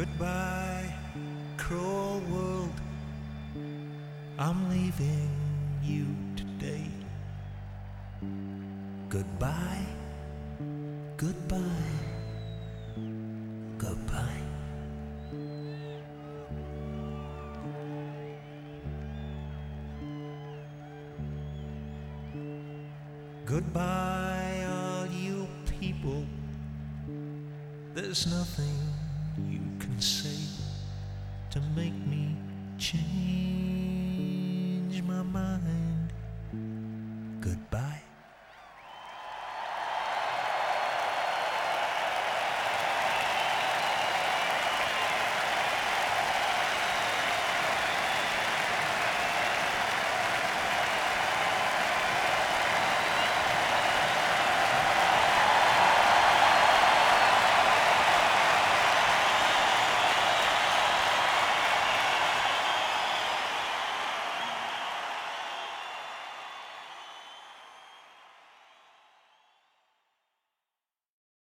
Goodbye, cruel world, I'm leaving you today. Goodbye, goodbye, goodbye. Goodbye, all you people. There's nothing you can say to make me change.